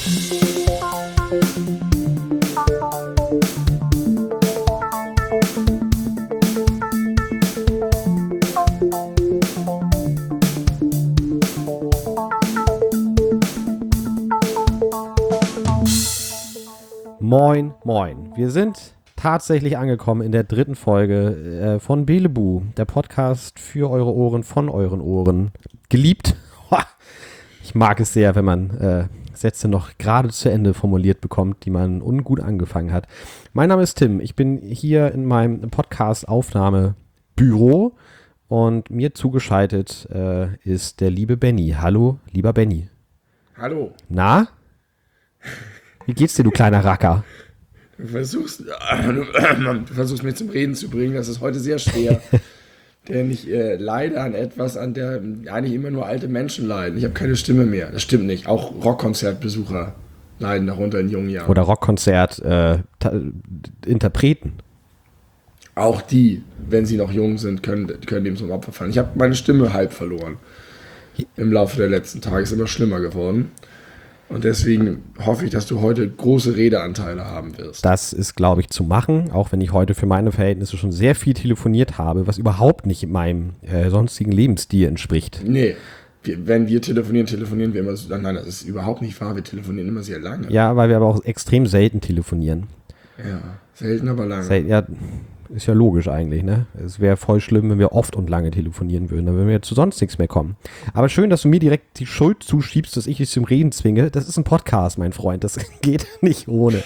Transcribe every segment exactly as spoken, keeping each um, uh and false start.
Moin, moin. Wir sind tatsächlich angekommen in der dritten Folge äh, von Belebu, der Podcast für eure Ohren, von euren Ohren. Geliebt. Ich mag es sehr, wenn man äh, Sätze noch gerade zu Ende formuliert bekommt, die man ungut angefangen hat. Mein Name ist Tim. Ich bin hier in meinem Podcast-Aufnahmebüro und mir zugeschaltet äh, ist der liebe Benny. Hallo, lieber Benny. Hallo. Na? Wie geht's dir, du kleiner Racker? Du versuchst, du versuchst mich zum Reden zu bringen, das ist heute sehr schwer. Denn ich äh, leide an etwas, an der eigentlich immer nur alte Menschen leiden. Ich habe keine Stimme mehr. Das stimmt nicht. Auch Rockkonzertbesucher leiden darunter in jungen Jahren. Oder Rockkonzert-Interpreten. Äh, Auch die, wenn sie noch jung sind, können, können dem zum Opfer fallen. Ich habe meine Stimme halb verloren. Im Laufe der letzten Tage ist immer schlimmer geworden. Und deswegen hoffe ich, dass du heute große Redeanteile haben wirst. Das ist, glaube ich, zu machen, auch wenn ich heute für meine Verhältnisse schon sehr viel telefoniert habe, was überhaupt nicht meinem äh, sonstigen Lebensstil entspricht. Nee, wir, wenn wir telefonieren, telefonieren wir immer so. Nein, das ist überhaupt nicht wahr, wir telefonieren immer sehr lange. Ja, weil wir aber auch extrem selten telefonieren. Ja, selten, aber lange. Sel- ja, ist ja logisch eigentlich, ne? Es wäre voll schlimm, wenn wir oft und lange telefonieren würden. Dann würden wir ja zu sonst nichts mehr kommen. Aber schön, dass du mir direkt die Schuld zuschiebst, dass ich dich zum Reden zwinge. Das ist ein Podcast, mein Freund. Das geht nicht ohne.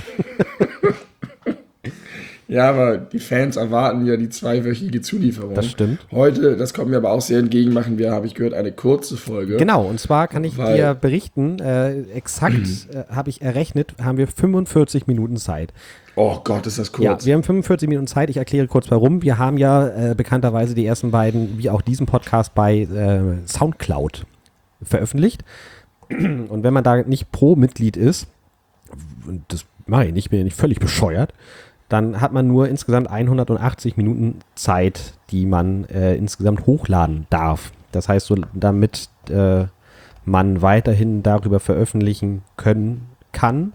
Ja, aber die Fans erwarten ja die zweiwöchige Zulieferung. Das stimmt. Heute, das kommt mir aber auch sehr entgegen, machen wir, habe ich gehört, eine kurze Folge. Genau, und zwar kann ich Weil- dir berichten, äh, exakt äh, habe ich errechnet, haben wir fünfundvierzig Minuten Zeit. Oh Gott, ist das kurz. Ja, wir haben fünfundvierzig Minuten Zeit. Ich erkläre kurz warum. Wir haben ja äh, bekannterweise die ersten beiden, wie auch diesen Podcast, bei äh, Soundcloud veröffentlicht. Und wenn man da nicht Pro-Mitglied ist, und das mache ich nicht, bin ja nicht völlig bescheuert, dann hat man nur insgesamt hundertachtzig Minuten Zeit, die man äh, insgesamt hochladen darf. Das heißt, so, damit äh, man weiterhin darüber veröffentlichen können kann,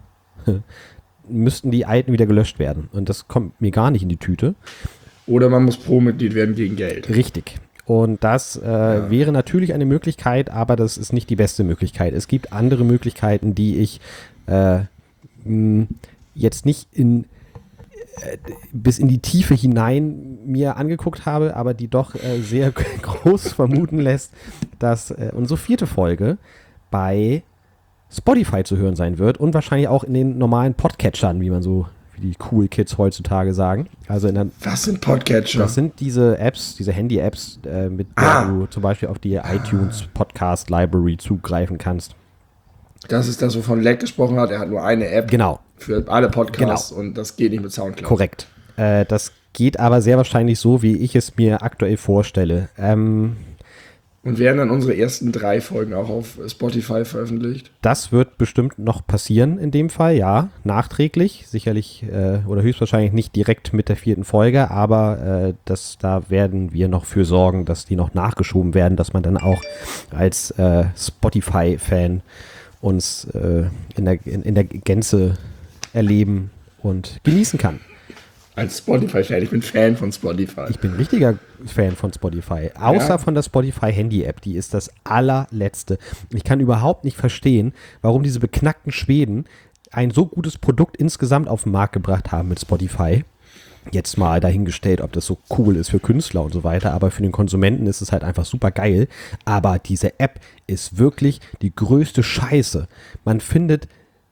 müssten die alten wieder gelöscht werden. Und das kommt mir gar nicht in die Tüte. Oder man muss Pro-Mitglied werden gegen Geld. Richtig. Und das äh, ja. wäre natürlich eine Möglichkeit, aber das ist nicht die beste Möglichkeit. Es gibt andere Möglichkeiten, die ich äh, mh, jetzt nicht in äh, bis in die Tiefe hinein mir angeguckt habe, aber die doch äh, sehr groß vermuten lässt, dass äh, unsere vierte Folge bei Spotify zu hören sein wird und wahrscheinlich auch in den normalen Podcatchern, wie man so, wie die cool Kids heutzutage sagen. Also in der, Was sind Podcatcher? Das sind diese Apps, diese Handy-Apps, äh, mit Ah. der du zum Beispiel auf die iTunes Podcast Library zugreifen kannst. Das ist das, wovon Leck gesprochen hat. Er hat nur eine App Genau, für alle Podcasts Genau. und das geht nicht mit Soundcloud. korrekt. Äh, das geht aber sehr wahrscheinlich so, wie ich es mir aktuell vorstelle. Ähm, Und werden dann unsere ersten drei Folgen auch auf Spotify veröffentlicht? Das wird bestimmt noch passieren in dem Fall, ja, nachträglich, sicherlich äh, oder höchstwahrscheinlich nicht direkt mit der vierten Folge, aber äh, das, da werden wir noch für sorgen, dass die noch nachgeschoben werden, dass man dann auch als äh, Spotify-Fan uns äh, in, der, in, in der Gänze erleben und genießen kann. Als Spotify-Fan, ich bin Fan von Spotify. Ich bin richtiger Fan von Spotify. Außer Ja? von der Spotify-Handy-App. Die ist das allerletzte. Ich kann überhaupt nicht verstehen, warum diese beknackten Schweden ein so gutes Produkt insgesamt auf den Markt gebracht haben mit Spotify. Jetzt mal dahingestellt, ob das so cool ist für Künstler und so weiter. Aber für den Konsumenten ist es halt einfach super geil. Aber diese App ist wirklich die größte Scheiße. Man findet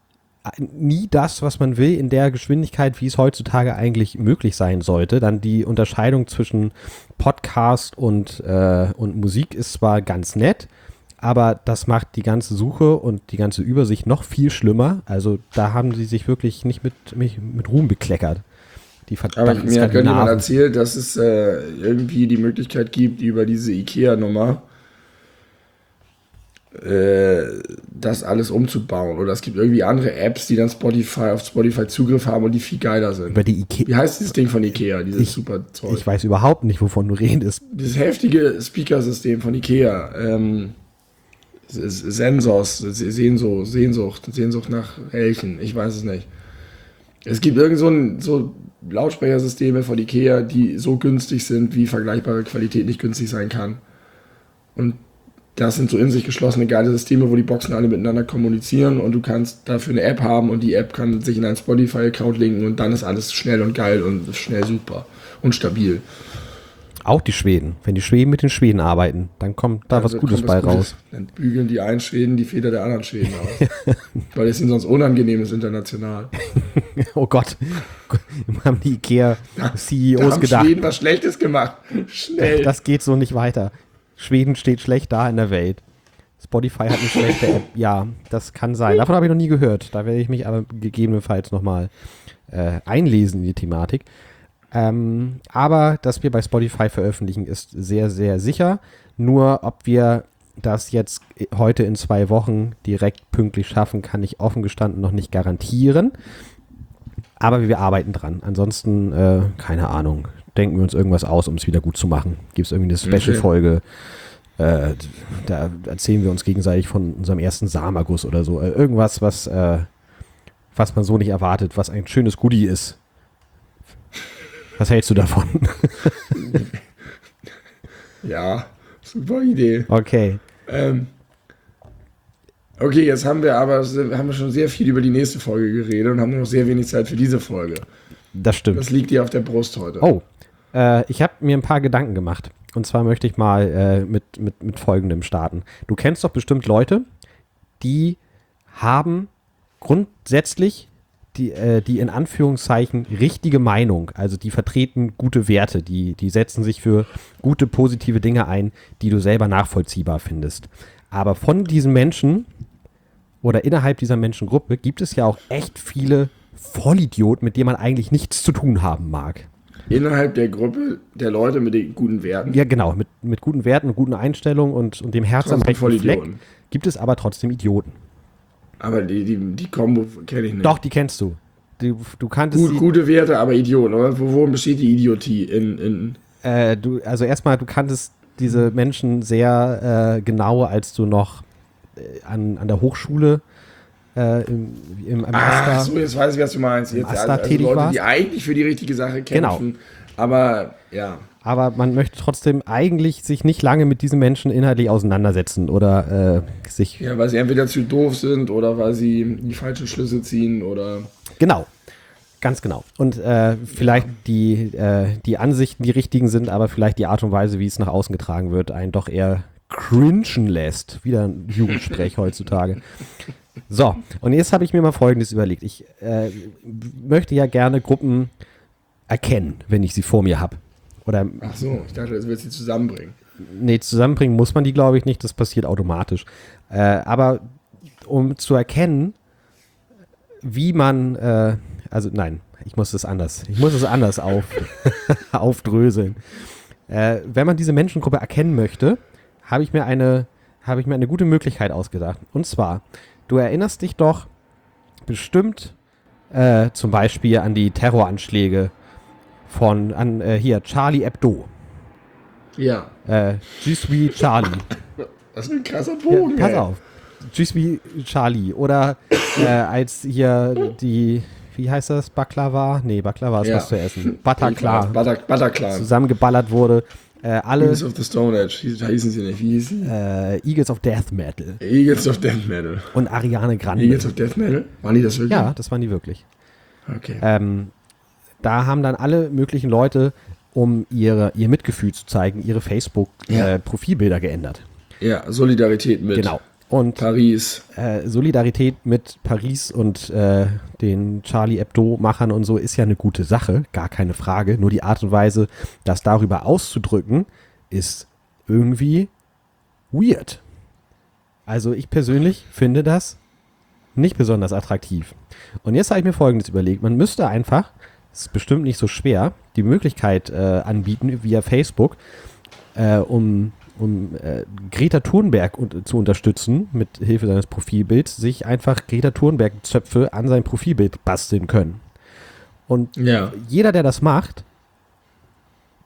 nie das, was man will, in der Geschwindigkeit, wie es heutzutage eigentlich möglich sein sollte. Dann die Unterscheidung zwischen Podcast und, äh, und Musik ist zwar ganz nett, aber das macht die ganze Suche und die ganze Übersicht noch viel schlimmer. Also da haben sie sich wirklich nicht mit, mit, mit Ruhm bekleckert. Die Aber verdammten mir hat gerade jemand Skandinaven. erzählt, dass es äh, irgendwie die Möglichkeit gibt, über diese IKEA-Nummer äh, das alles umzubauen. Oder es gibt irgendwie andere Apps, die dann Spotify auf Spotify Zugriff haben und die viel geiler sind. Über die Ikea. Wie heißt dieses Ding von Ikea, dieses Ich- super Zeug? Ich weiß überhaupt nicht, wovon du redest. Dieses heftige Speakersystem von Ikea. Ähm, Sensors, Sehnsucht, Sehnsucht, Sehnsucht nach Elchen, ich weiß es nicht. Es gibt irgend so, ein, so Lautsprechersysteme von Ikea, die so günstig sind, wie vergleichbare Qualität nicht günstig sein kann. Und das sind so in sich geschlossene geile Systeme, wo die Boxen alle miteinander kommunizieren und du kannst dafür eine App haben und die App kann sich in einen Spotify-Account linken und dann ist alles schnell und geil und schnell super und stabil. Auch die Schweden. Wenn die Schweden mit den Schweden arbeiten, dann kommt da was Gutes bei raus. Dann bügeln die einen Schweden die Feder der anderen Schweden aus. Weil es ihnen sonst unangenehm ist international. Oh Gott. Haben die Ikea-C E Os da haben gedacht. Schweden was Schlechtes gemacht. Schnell. Das geht so nicht weiter. Schweden steht schlecht da in der Welt. Spotify hat eine schlechte App. Ja, das kann sein. Davon habe ich noch nie gehört. Da werde ich mich aber gegebenenfalls nochmal äh, einlesen in die Thematik. Ähm, aber dass wir bei Spotify veröffentlichen, ist sehr, sehr sicher. Nur ob wir das jetzt heute in zwei Wochen direkt pünktlich schaffen, kann ich offen gestanden noch nicht garantieren. Aber wir arbeiten dran. Ansonsten, äh, keine Ahnung, denken wir uns irgendwas aus, um es wieder gut zu machen. Gibt es irgendwie eine Special-Folge, äh, da erzählen wir uns gegenseitig von unserem ersten Samenerguss oder so. Äh, irgendwas, was, äh, was man so nicht erwartet, was ein schönes Goodie ist. Was hältst du davon? Ja, super Idee. Okay. Ähm, okay, jetzt haben wir aber haben wir schon sehr viel über die nächste Folge geredet und haben nur noch sehr wenig Zeit für diese Folge. Das stimmt. Das liegt dir auf der Brust heute. Oh, äh, ich habe mir ein paar Gedanken gemacht. Und zwar möchte ich mal äh, mit, mit, mit Folgendem starten. Du kennst doch bestimmt Leute, die haben grundsätzlich die, äh, die in Anführungszeichen richtige Meinung, also die vertreten gute Werte, die, die setzen sich für gute, positive Dinge ein, die du selber nachvollziehbar findest. Aber von diesen Menschen oder innerhalb dieser Menschengruppe gibt es ja auch echt viele Vollidioten, mit denen man eigentlich nichts zu tun haben mag. Innerhalb der Gruppe der Leute mit den guten Werten? Ja, genau, mit, mit guten Werten und guten Einstellungen und, und dem Herz am rechten Fleck gibt es aber trotzdem Idioten. Aber die, die, die Kombo kenne ich nicht. Doch, die kennst du. Du, du kanntest Gut, gute Werte, aber Idioten, oder? Worin besteht die Idiotie? In, in äh, du, also erstmal, du kanntest diese Menschen sehr äh, genau, als du noch äh, an, an der Hochschule äh, im, im, im Ach so, jetzt weiß ich, was du meinst. Jetzt, also, also tätig Leute, warst. die eigentlich für die richtige Sache kämpfen. Genau. Aber, ja. Aber man möchte trotzdem eigentlich sich nicht lange mit diesen Menschen inhaltlich auseinandersetzen oder äh, sich... Ja, weil sie entweder zu doof sind oder weil sie die falschen Schlüsse ziehen oder... Genau, ganz genau. Und äh, vielleicht die, äh, die Ansichten die richtigen sind, aber vielleicht die Art und Weise, wie es nach außen getragen wird, einen doch eher cringen lässt. Wieder ein Jugendsprech heutzutage. So, und jetzt habe ich mir mal Folgendes überlegt. Ich äh, möchte ja gerne Gruppen erkennen, wenn ich sie vor mir habe. Oder, Ach so, ich dachte, das willst du zusammenbringen. Nee, zusammenbringen muss man die, glaube ich, nicht. Das passiert automatisch. Äh, aber um zu erkennen, wie man, äh, also nein, ich muss das anders, ich muss es anders auf, aufdröseln. Äh, wenn man diese Menschengruppe erkennen möchte, habe ich mir eine, habe ich mir eine gute Möglichkeit ausgedacht. Und zwar, du erinnerst dich doch bestimmt äh, zum Beispiel an die Terroranschläge von, an, äh, hier, Charlie Hebdo. Ja. Äh, Je suis Charlie. Das ist ein krasser Bogen, ja, pass ey. auf. Je suis Charlie. Oder äh, als hier die, wie heißt das, Baklava? Nee, Baklava ist Ja. was zu essen. Bataclan. Butter, Butterclan. Zusammengeballert wurde. Äh, alle Eagles of the Stone Age. Hieß- Da hießen sie nicht. Wie hieß sie? äh, Eagles of Death Metal. Eagles of Death Metal. Und Ariane Grande. Eagles of Death Metal? Waren die das wirklich? Ja, das waren die wirklich. Okay. Ähm, da haben dann alle möglichen Leute, um ihre, ihr Mitgefühl zu zeigen, ihre Ja. Facebook-Profilbilder geändert. Ja, Solidarität mit Genau. Und Paris. äh, Solidarität mit Paris und äh, den Charlie Hebdo-Machern und so ist ja eine gute Sache, gar keine Frage. Nur die Art und Weise, das darüber auszudrücken, ist irgendwie weird. Also ich persönlich finde das nicht besonders attraktiv. Und jetzt habe ich mir Folgendes überlegt. Man müsste einfach, das ist bestimmt nicht so schwer, die Möglichkeit äh, anbieten via Facebook, äh, um um äh, Greta Thunberg un- zu unterstützen, mit Hilfe seines Profilbilds, sich einfach Greta Thunberg-Zöpfe an sein Profilbild basteln können. Und Ja. jeder, der das macht,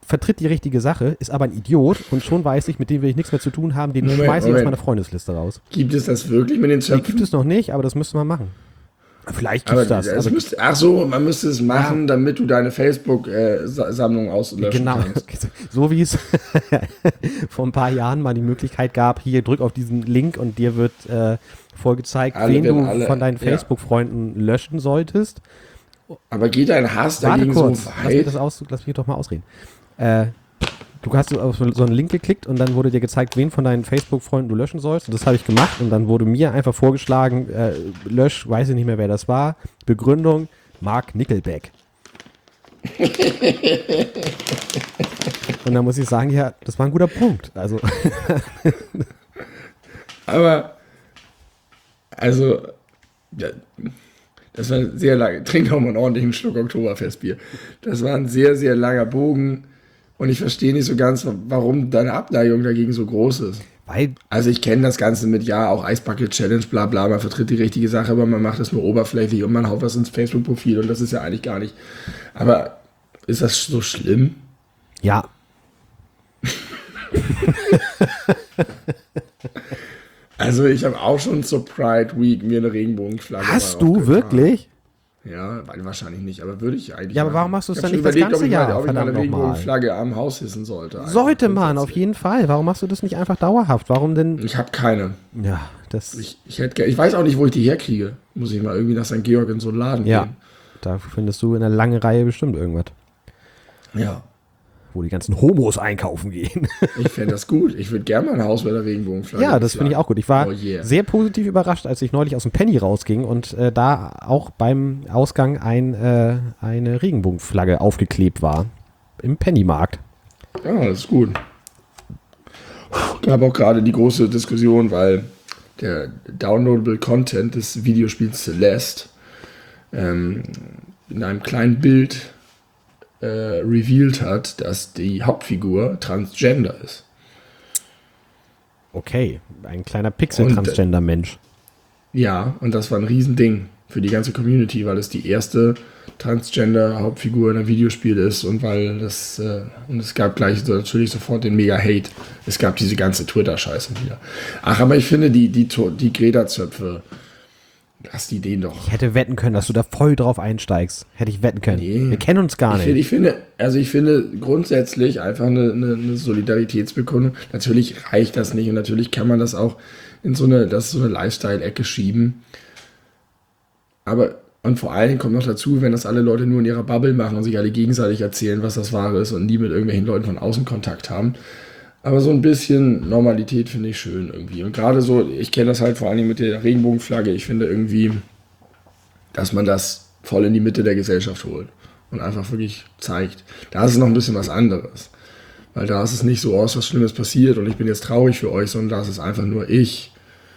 vertritt die richtige Sache, ist aber ein Idiot und schon weiß ich, mit dem will ich nichts mehr zu tun haben, den Moment, schmeiße ich Moment. aus meiner Freundesliste raus. Gibt es das wirklich mit den Die Zöpfen? gibt es noch nicht, aber das müsste man machen. Vielleicht gibt Aber es das. es Also, müsste, ach so, man müsste es machen, damit du deine Facebook-Sammlung auslöschen genau, kannst. so wie es vor ein paar Jahren mal die Möglichkeit gab, hier drück auf diesen Link und dir wird äh, vorgezeigt, Alle wen du werden alle- von deinen ja. Facebook-Freunden löschen solltest. Aber geht dein Hass Warte dagegen kurz, so lass mich, weit? das aus, lass mich doch mal ausreden. Äh, du hast auf so einen Link geklickt und dann wurde dir gezeigt, wen von deinen Facebook-Freunden du löschen sollst. Und das habe ich gemacht und dann wurde mir einfach vorgeschlagen, äh, lösch, weiß ich nicht mehr, wer das war. Begründung, Mark Nickelback. Und dann muss ich sagen, ja, das war ein guter Punkt. Also, Aber, also, ja, das war sehr lang. Trink doch mal einen ordentlichen Schluck Oktoberfestbier. Das war ein sehr, sehr langer Bogen. Und ich verstehe nicht so ganz, warum deine Abneigung dagegen so groß ist. weil, Also ich kenne das Ganze mit, ja, auch Ice Bucket Challenge, bla bla, man vertritt die richtige Sache, aber man macht das nur oberflächlich und man haut was ins Facebook-Profil und das ist ja eigentlich gar nicht. Aber ist das so schlimm? ja, Also ich habe auch schon zur Pride Week mir eine Regenbogenflagge hast mal du aufgetan. wirklich? Ja, weil- wahrscheinlich nicht, aber würde ich eigentlich Ja, aber machen. warum machst du es Ich dann hab nicht schon das überlegt, ganze ob ich Jahr? mal, ob ich mal eine Verdammt nochmal. Regenbogenflagge am Haus hissen sollte. Einfach Sollte man, auf grundsätzlich. jeden Fall. Warum machst du das nicht einfach dauerhaft? Warum denn? Ich habe keine. Ja, das, Ich, ich, hätte, ge- ich weiß auch nicht, wo ich die herkriege. Muss ich mal irgendwie nach Sankt Georg in so einen Laden ja, gehen. da findest du in der langen Reihe bestimmt irgendwas, Ja. wo die ganzen Homos einkaufen gehen. Ich fände das gut. Ich würde gerne mal ein Haus mit der Regenbogenflagge. Ja, das finde ich auch gut. Ich war Oh yeah. sehr positiv überrascht, als ich neulich aus dem Penny rausging und äh, da auch beim Ausgang ein, äh, eine Regenbogenflagge aufgeklebt war. Im Pennymarkt. Ja, das ist gut. Gab auch gerade die große Diskussion, weil der downloadable Content des Videospiels Celeste ähm, in einem kleinen Bild äh, revealed hat, dass die Hauptfigur transgender ist. Okay, ein kleiner Pixel-Transgender-Mensch. Ja, und das war ein Riesending für die ganze Community, weil es die erste Transgender-Hauptfigur in einem Videospiel ist und weil das, äh, und es gab gleich so, natürlich sofort den Mega-Hate. Es gab diese ganze Twitter-Scheiße wieder. Ach, aber ich finde, die, die, To- die Greta-Zöpfe, lass die den doch. Ich hätte wetten können, dass du da voll drauf einsteigst. Hätte ich wetten können. Nee. Wir kennen uns gar Ich nicht. finde, ich finde, also ich finde grundsätzlich einfach eine, eine, eine Solidaritätsbekundung. Natürlich reicht das nicht und natürlich kann man das auch in so eine, das ist so eine Lifestyle-Ecke schieben. Aber, und vor allen Dingen kommt noch dazu, wenn das alle Leute nur in ihrer Bubble machen und sich alle gegenseitig erzählen, was das Wahre ist und nie mit irgendwelchen Leuten von außen Kontakt haben. Aber so ein bisschen Normalität finde ich schön irgendwie. Und gerade so, ich kenne das halt vor allen Dingen mit der Regenbogenflagge. Ich finde irgendwie, dass man das voll in die Mitte der Gesellschaft holt und einfach wirklich zeigt. Da ist es noch ein bisschen was anderes. Weil da ist es nicht so, oh, ist was Schlimmes passiert und ich bin jetzt traurig für euch, sondern da ist es einfach nur ich.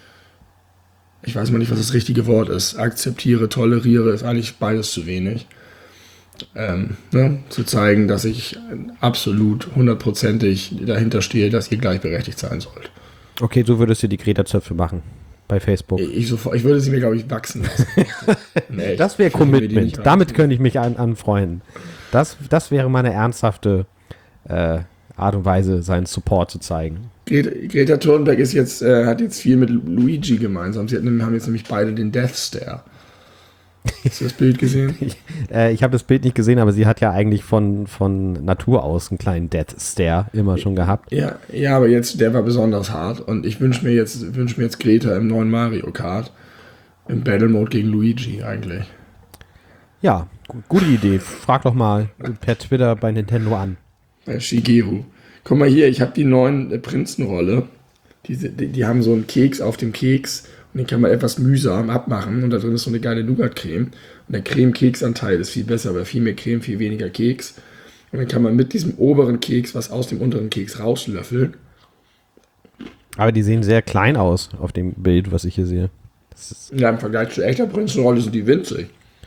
Ich weiß mal nicht, was das richtige Wort ist. Akzeptiere, toleriere, ist eigentlich beides zu wenig. Ähm, ne, zu zeigen, dass ich absolut hundertprozentig dahinter stehe, dass ihr gleichberechtigt sein sollt. Okay, so würdest du die Greta-Zöpfe machen. Bei Facebook. Ich, sofort, ich würde sie mir, glaube ich, wachsen lassen. Nee, Das wäre ich würde mir die Commitment. nicht Damit wachsen. könnte ich mich an, anfreunden. Das, das wäre meine ernsthafte äh, Art und Weise, seinen Support zu zeigen. Greta, Greta Thunberg ist jetzt, äh, hat jetzt viel mit Luigi gemeinsam. Sie hat, haben jetzt nämlich beide den Death Stare. Hast du das Bild gesehen? Ich, äh, ich habe das Bild nicht gesehen, aber sie hat ja eigentlich von, von Natur aus einen kleinen Death Stare immer schon gehabt. Ja, ja, aber jetzt, der war besonders hart. Und ich wünsche mir jetzt, wünsch mir jetzt Greta im neuen Mario Kart. Im Battle Mode gegen Luigi eigentlich. Ja, gu- gute Idee. Frag doch mal per Twitter bei Nintendo an. Bei Shigeru. Guck mal hier, ich habe die neuen äh, Prinzenrolle. Die, die, die haben so einen Keks auf dem Keks und den kann man etwas mühsam abmachen und da drin ist so eine geile Nougat-Creme. Und der Creme-Keksanteil ist viel besser, weil viel mehr Creme, viel weniger Keks. Und dann kann man mit diesem oberen Keks was aus dem unteren Keks rauslöffeln. Aber die sehen sehr klein aus auf dem Bild, was ich hier sehe. Das ist, Ja, im Vergleich zu echter Prinzenrolle sind die winzig.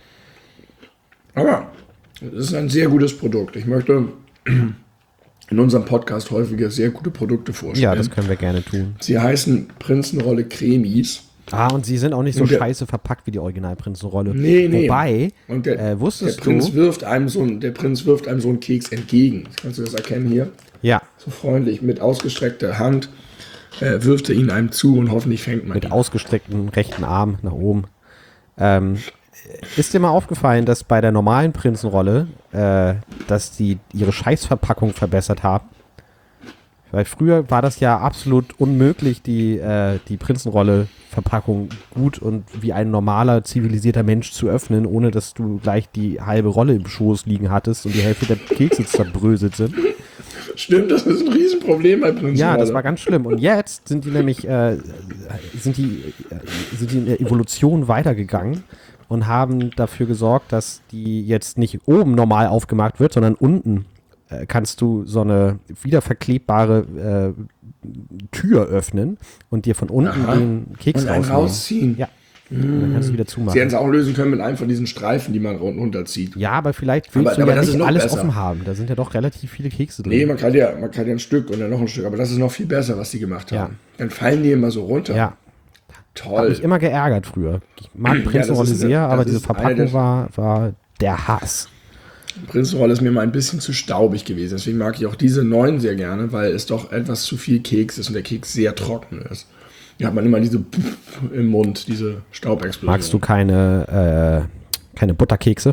Aber es ist ein sehr gutes Produkt. Ich möchte in unserem Podcast häufiger sehr gute Produkte vorstellen. ja, das können wir gerne tun. Sie heißen Prinzenrolle Cremis Ah, und sie sind auch nicht so Und der- scheiße verpackt wie die Originalprinzenrolle. Nee, nee. Wobei, Und der, äh, der wusstest Prinz du, wirft einem so ein, der Prinz wirft einem so einen Keks entgegen. Kannst du das erkennen hier? ja, So freundlich mit ausgestreckter Hand äh, wirft er ihn einem zu und hoffentlich fängt man mit ihn. ausgestrecktem rechten Arm nach oben. Ähm, ist dir mal aufgefallen, dass bei der normalen Prinzenrolle, äh, dass die ihre Scheißverpackung verbessert haben? Weil früher war das ja absolut unmöglich, die, äh, die Prinzenrolle-Verpackung gut und wie ein normaler, zivilisierter Mensch zu öffnen, ohne dass du gleich die halbe Rolle im Schoß liegen hattest und die Hälfte der Kekse zerbröselt sind. Stimmt, das ist ein Riesenproblem bei Prinzenrolle. Ja, das war ganz schlimm. Und jetzt sind die nämlich, äh, sind die, äh, sind die in der Evolution weitergegangen und haben dafür gesorgt, dass die jetzt nicht oben normal aufgemacht wird, sondern unten äh, kannst du so eine wiederverklebbare äh, Tür öffnen und dir von unten Aha. den Keks Und einen rausnehmen. rausziehen. Ja. Und dann kannst du wieder Sie zumachen. hätten es auch lösen können mit einem von diesen Streifen, die man run- runterzieht. Ja, aber vielleicht willst Aber- du aber ja das ist nicht noch alles besser. offen haben. Da sind ja doch relativ viele Kekse drin. Nee, man kann, ja, man kann ja ein Stück und dann noch ein Stück, aber das ist noch viel besser, was die gemacht Ja. haben. Dann fallen die immer so runter. Ja. Hat Toll. mich immer geärgert früher. Ich mag das Prinzenrolle ist eine- sehr, das aber ist diese eine Verpackung der- war, war der Hass. Prinzenrolle ist mir mal ein bisschen zu staubig gewesen. Deswegen mag ich auch diese neuen sehr gerne, weil es doch etwas zu viel Keks ist und der Keks sehr trocken ist. Hier hat man immer diese im Mund, diese Staubexplosion. Magst du keine, äh, keine Butterkekse?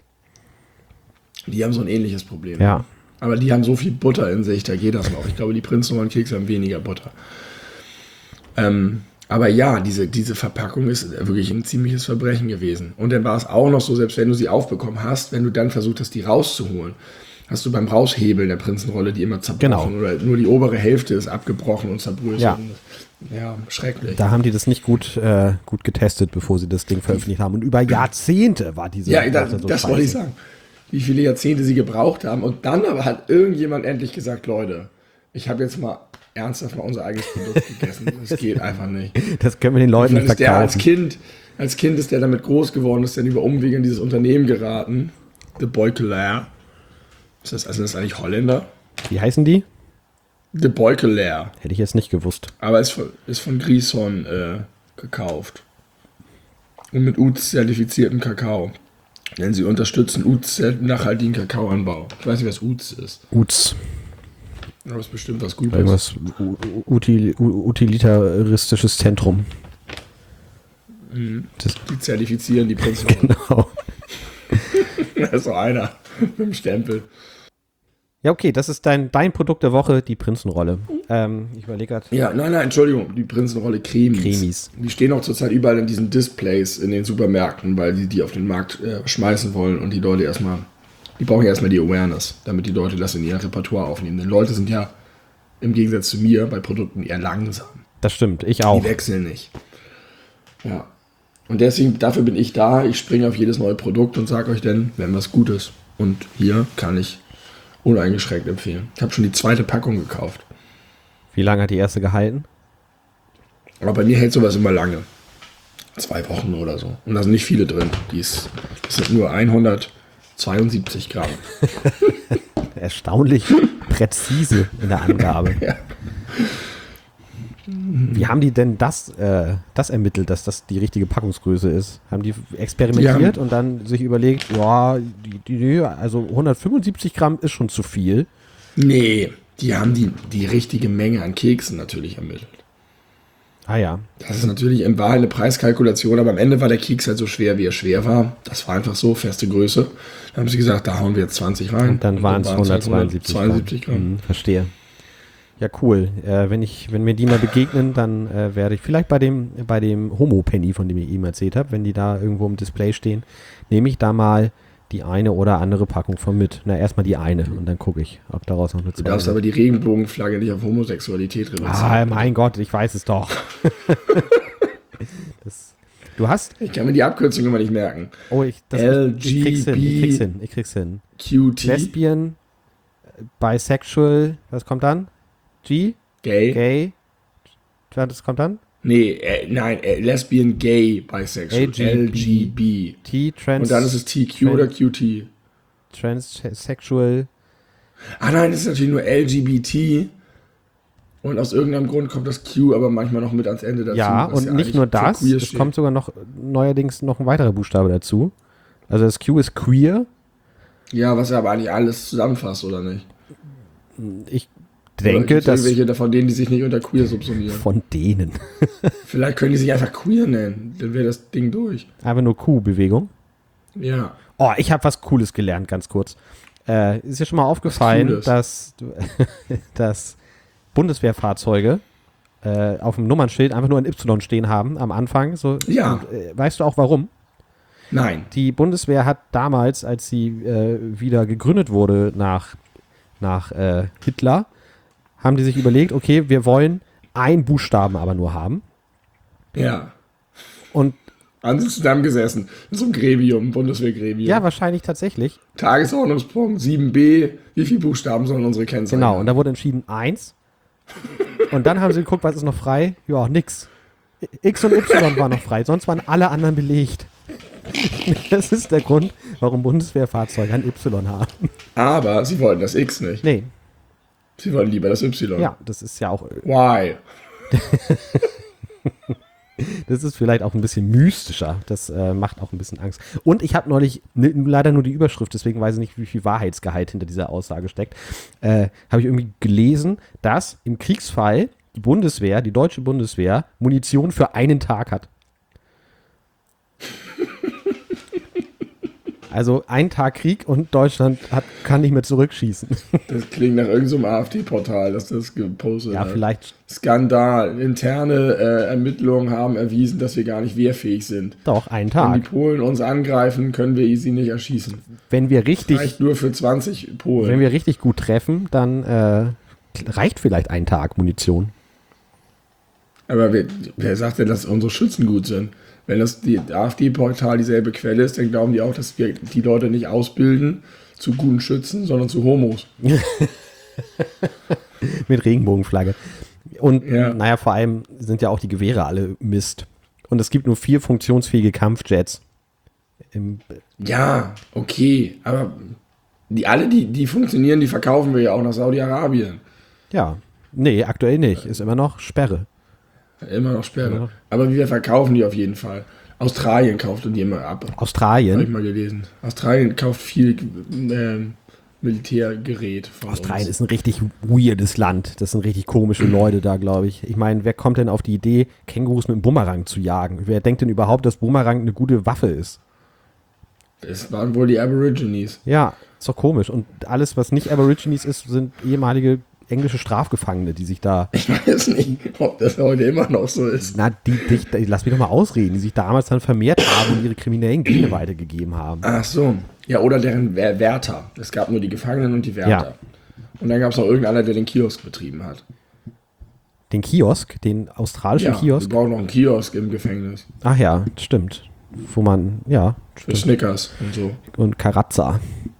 Die haben so ein ähnliches Problem. Ja. Aber die haben so viel Butter in sich, da geht das noch. Ich glaube, die Prinzenrollenkekse haben weniger Butter. Ähm, aber ja, diese, diese Verpackung ist wirklich ein ziemliches Verbrechen gewesen. Und dann war es auch noch so, selbst wenn du sie aufbekommen hast, wenn du dann versucht hast, die rauszuholen, hast du beim Raushebeln der Prinzenrolle die immer zerbrochen. Genau. Oder nur die obere Hälfte ist abgebrochen und zerbröselt. Ja. Ja, schrecklich. Da haben die das nicht gut, äh, gut getestet, bevor sie das Ding veröffentlicht haben. Und über Jahrzehnte war diese Ja, war das, so das scheiße. wollte ich sagen. Wie viele Jahrzehnte sie gebraucht haben. Und dann aber hat irgendjemand endlich gesagt, Leute, ich habe jetzt mal ernsthaft mal unser eigenes Produkt gegessen. Das geht einfach nicht. Das können wir den Leuten Vielleicht nicht ist der als verkaufen. Kind, als Kind ist der damit groß geworden, ist dann über Umwege in dieses Unternehmen geraten. De Boykelaar. Ist das, also das ist eigentlich Holländer? Wie heißen die? De Boykelaar. Hätte ich jetzt nicht gewusst. Aber ist von, ist von Grison äh, gekauft. Und mit U Z-zertifiziertem Kakao. Denn sie unterstützen U Z nachhaltigen Kakaoanbau. Ich weiß nicht, was U Z ist. Uts. Aber es ist bestimmt was Gutes. Irgendwas u- util, u- utilitaristisches Zentrum. Das, Die zertifizieren die Prinzenrolle. genau. Da ist so einer mit dem Stempel. Ja, okay, das ist dein, dein Produkt der Woche, die Prinzenrolle. Ähm, ich überlege gerade. Ja, nein, nein, Entschuldigung, die Prinzenrolle Cremis. Cremis. Die stehen auch zurzeit überall in diesen Displays in den Supermärkten, weil die die auf den Markt äh, schmeißen wollen und die Leute erstmal, die brauchen ja erstmal die Awareness, damit die Leute das in ihr Repertoire aufnehmen. Denn Leute sind ja im Gegensatz zu mir bei Produkten eher langsam. Das stimmt, ich auch. Die wechseln nicht. Ja. Und deswegen, dafür bin ich da. Ich springe auf jedes neue Produkt und sage euch dann, wenn was gut ist. Und hier kann ich uneingeschränkt empfehlen. Ich habe schon die zweite Packung gekauft. Wie lange hat die erste gehalten? Aber bei mir hält sowas immer lange. Zwei Wochen oder so. Und da sind nicht viele drin. Die ist, das sind nur hundertzweiundsiebzig Gramm. Erstaunlich präzise in der Angabe. Ja. Wie haben die denn das, äh, das ermittelt, dass das die richtige Packungsgröße ist? Haben die experimentiert Die haben- und dann sich überlegt, ja, die, die, also hundertfünfundsiebzig Gramm ist schon zu viel. Nee, die haben die, die richtige Menge an Keksen natürlich ermittelt. Ah ja, Das ist natürlich in Wahrheit eine Preiskalkulation, aber am Ende war der Keks halt so schwer, wie er schwer war. Das war einfach so, feste Größe. Dann haben sie gesagt, da hauen wir jetzt zwanzig rein. und dann waren es waren's halt hundertzweiundsiebzig hundertzweiundsiebzig Gramm. Gramm. Mhm, verstehe. Ja, cool. Äh, wenn, ich, wenn mir die mal begegnen, dann äh, werde ich vielleicht bei dem, bei dem Homo-Penny, von dem ich eben erzählt habe, wenn die da irgendwo im Display stehen, nehme ich da mal die eine oder andere Packung von mit. Na, erstmal die eine und dann gucke ich, ob daraus noch eine Du darfst zweite. aber die Regenbogenflagge nicht auf Homosexualität reduzieren. Ah, mein Gott, ich weiß es doch. das, du hast. Ich kann mir die Abkürzung immer nicht merken. Oh, ich, das L ich krieg's hin. Ich krieg's hin. Ich krieg's hin. Q T, Lesbian, äh, Bisexual, was kommt dann? G? Gay. Gay? Was kommt dann? Nee, äh, nein, äh, Lesbian, Gay, Bisexual, L G B. L G B. T, Trans. Und dann ist es T Q oder Q T. Transsexual. Ah nein, das ist natürlich nur L G B T. Und aus irgendeinem Grund kommt das Q aber manchmal noch mit ans Ende dazu. Ja, und nicht nur das, es kommt sogar noch neuerdings noch ein weiterer Buchstabe dazu. Also das Q ist queer. Ja, was ja aber eigentlich alles zusammenfasst, oder nicht? Ich denke, dass... Irgendwelche von denen, die sich nicht unter queer subsumieren. Von denen. Vielleicht können die sich einfach queer nennen, dann wäre das Ding durch. Aber nur Q-Bewegung. Ja. Oh, ich habe was Cooles gelernt, ganz kurz. Äh, ist dir schon mal aufgefallen, dass, dass Bundeswehrfahrzeuge äh, auf dem Nummernschild einfach nur ein Y stehen haben am Anfang? So, ja. Und, äh, weißt du auch warum? Nein. Die Bundeswehr hat damals, als sie äh, wieder gegründet wurde nach, nach äh, Hitler, haben die sich überlegt, okay, wir wollen einen Buchstaben aber nur haben. Ja. Und haben sie zusammengesessen in so einem Gremium, Bundeswehrgremium. Ja, wahrscheinlich tatsächlich. Tagesordnungspunkt sieben b. Wie viele Buchstaben sollen unsere Kennzeichen Genau, haben? und da wurde entschieden eins. Und dann haben sie geguckt, was ist noch frei? Ja, nix. X und Y war noch frei, sonst waren alle anderen belegt. Das ist der Grund, warum Bundeswehrfahrzeuge ein Y haben. Aber sie wollten das X nicht. Nee. Sie wollten lieber das Y. Ja, das ist ja auch... Why? Das ist vielleicht auch ein bisschen mystischer. Das äh, macht auch ein bisschen Angst. Und ich habe neulich, ne, leider nur die Überschrift, deswegen weiß ich nicht, wie viel Wahrheitsgehalt hinter dieser Aussage steckt, äh, habe ich irgendwie gelesen, dass im Kriegsfall die Bundeswehr, die deutsche Bundeswehr, Munition für einen Tag hat. Also ein Tag Krieg und Deutschland hat, kann nicht mehr zurückschießen. Das klingt nach irgendeinem so AfD-Portal, dass das gepostet ja, hat. Ja, vielleicht. Skandal. Interne äh, Ermittlungen haben erwiesen, dass wir gar nicht wehrfähig sind. Doch, einen Tag. Wenn die Polen uns angreifen, können wir sie nicht erschießen. Wenn wir richtig. Reicht nur für zwanzig Polen. Wenn wir richtig gut treffen, dann äh, reicht vielleicht ein Tag Munition. Aber wer, wer sagt denn, dass unsere Schützen gut sind? Wenn das die AfD-Portal dieselbe Quelle ist, dann glauben die auch, dass wir die Leute nicht ausbilden zu guten Schützen, sondern zu Homos. Mit Regenbogenflagge. Und ja. naja, vor allem sind ja auch die Gewehre alle Mist. Und es gibt nur vier funktionsfähige Kampfjets. Im ja, okay. Aber die alle, die, die funktionieren, die verkaufen wir ja auch nach Saudi-Arabien. Ja, nee, aktuell nicht. Ist immer noch Sperre. Immer noch Sperre. Ja. Aber wir verkaufen die auf jeden Fall. Australien kauft die immer ab. Australien? Habe ich mal gelesen. Australien kauft viel äh, Militärgerät von Australien uns. ist ein richtig weirdes Land. Das sind richtig komische Leute da, glaube ich. Ich meine, wer kommt denn auf die Idee, Kängurus mit einem Bumerang zu jagen? Wer denkt denn überhaupt, dass Bumerang eine gute Waffe ist? Das waren wohl die Aborigines. Ja, ist doch komisch. Und alles, was nicht Aborigines ist, sind ehemalige englische Strafgefangene, die sich da... Ich weiß nicht, ob das heute immer noch so ist. Na, die, die, die lass mich doch mal ausreden, die sich damals dann vermehrt haben und ihre kriminellen Gene weitergegeben haben. Ach so. Ja, oder deren Wärter. Es gab nur die Gefangenen und die Wärter. Ja. Und dann gab es noch irgendeiner, der den Kiosk betrieben hat. Den Kiosk? Den australischen ja, Kiosk? Wir brauchen noch einen Kiosk im Gefängnis. Ach ja, stimmt. Wo man, ja. Für Snickers und so. Und Karazza.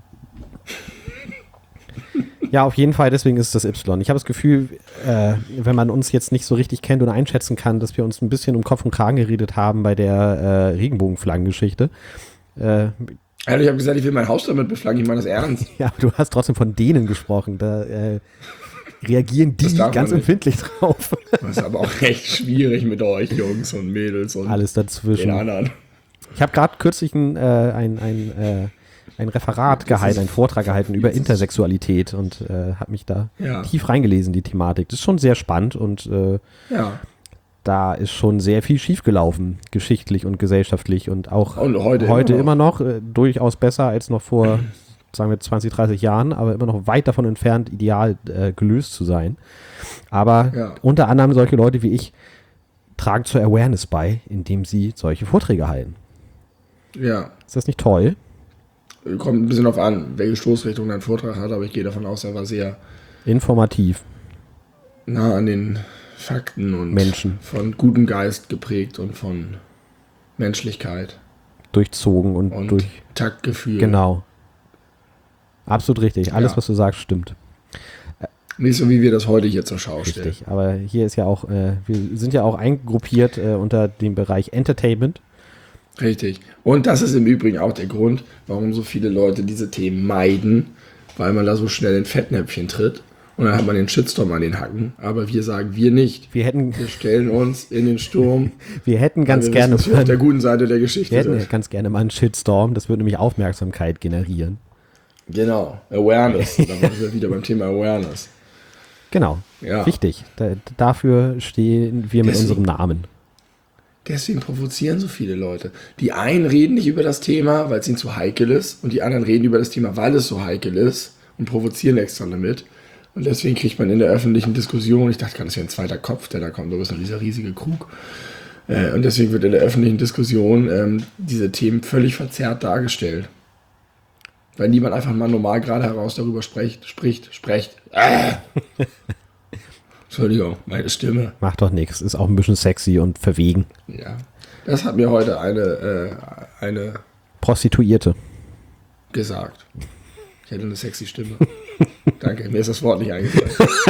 Ja, auf jeden Fall, deswegen ist es das Y. Ich habe das Gefühl, äh, wenn man uns jetzt nicht so richtig kennt und einschätzen kann, dass wir uns ein bisschen um Kopf und Kragen geredet haben bei der äh, Regenbogenflaggengeschichte. Äh, also ich habe gesagt, ich will mein Haus damit beflaggen, ich meine das ernst. Ja, du hast trotzdem von denen gesprochen. Da äh, reagieren die ganz empfindlich drauf. Das ist aber auch recht schwierig mit euch, Jungs und Mädels und alles dazwischen. den anderen. Ich habe gerade kürzlich ein, äh, ein, ein äh, ein Referat gehalten, einen Vortrag gehalten über Intersexualität und äh, habe mich da ja. tief reingelesen, die Thematik. Das ist schon sehr spannend und äh, ja. da ist schon sehr viel schiefgelaufen, geschichtlich und gesellschaftlich und auch und heute, heute immer noch, immer noch äh, durchaus besser als noch vor, sagen wir, zwanzig, dreißig Jahren, aber immer noch weit davon entfernt, ideal äh, gelöst zu sein. Aber ja. unter anderem solche Leute wie ich tragen zur Awareness bei, indem sie solche Vorträge halten. Ja. Ist das nicht toll? Kommt ein bisschen auf an, welche Stoßrichtung dein Vortrag hat, aber ich gehe davon aus, er war sehr informativ. Nah an den Fakten und Menschen. Von gutem Geist geprägt und von Menschlichkeit. Durchzogen und, und durch Taktgefühl. Genau. Absolut richtig. Alles, ja. was du sagst, stimmt. Nicht so, wie wir das heute hier zur Schau richtig. stellen. Richtig, aber hier ist ja auch, äh, wir sind ja auch eingruppiert äh, unter dem Bereich Entertainment. Richtig. Und das ist im Übrigen auch der Grund, warum so viele Leute diese Themen meiden, weil man da so schnell in Fettnäpfchen tritt Und dann hat man den Shitstorm an den Hacken. Aber wir sagen, wir nicht. Wir hätten, Wir stellen uns in den Sturm. wir hätten ganz wir gerne wissen, dass wir auf der guten Seite der Geschichte wir hätten sind. ganz gerne mal einen Shitstorm. Das würde nämlich Aufmerksamkeit generieren. Genau, Awareness. Da sind wir wieder beim Thema Awareness. Genau, Ja. wichtig. Da, dafür stehen wir mit Deswegen- unserem Namen. Deswegen provozieren so viele Leute. Die einen reden nicht über das Thema, weil es ihnen zu heikel ist. Und die anderen reden über das Thema, weil es so heikel ist. Und provozieren extra damit. Und deswegen kriegt man in der öffentlichen Diskussion, ich dachte gerade, das wäre ein zweiter Kopf, der da kommt, aber es ist noch dieser riesige Krug. Äh, und deswegen wird in der öffentlichen Diskussion ähm, diese Themen völlig verzerrt dargestellt. Weil niemand einfach mal normal gerade heraus darüber spricht, spricht, spricht. Ah! Entschuldigung, meine Stimme. Macht doch nichts. Ist auch ein bisschen sexy und verwegen. Ja, das hat mir heute eine, äh, eine Prostituierte. gesagt. Ich hätte eine sexy Stimme. Danke, mir ist das Wort nicht eingefallen.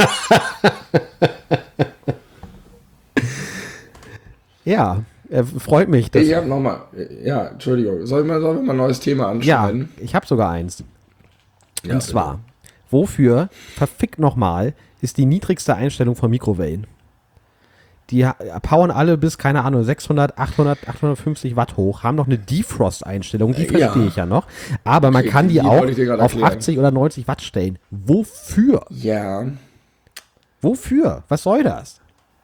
Ja, äh, freut mich. Dass, Ich habe nochmal, ja, Entschuldigung, sollen wir, sollen wir mal ein neues Thema ja, anschneiden? ich habe sogar eins. Ja, Und zwar, wofür, verfickt nochmal, ist die niedrigste Einstellung von Mikrowellen? Die ha- powern alle bis, keine Ahnung, sechshundert, achthundert, achthundertfünfzig Watt hoch, haben noch eine Defrost-Einstellung, die Äh, ja. verstehe ich ja noch. Aber man Okay, kann die, die auch wollte ich dir gerade auf erklären. achtzig oder neunzig Watt stellen. Wofür? Ja, Wofür? Was soll das?